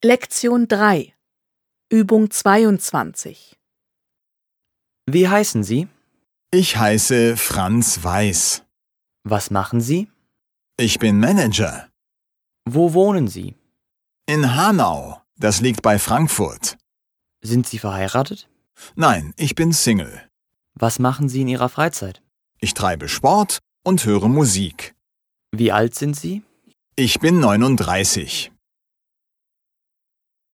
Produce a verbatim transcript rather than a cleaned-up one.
Lektion drei. Übung zweiundzwanzig. Wie heißen Sie? Ich heiße Franz Weiß. Was machen Sie? Ich bin Manager. Wo wohnen Sie? In Hanau. Das liegt bei Frankfurt. Sind Sie verheiratet? Nein, ich bin Single. Was machen Sie in Ihrer Freizeit? Ich treibe Sport und höre Musik. Wie alt sind Sie? Ich bin neununddreißig.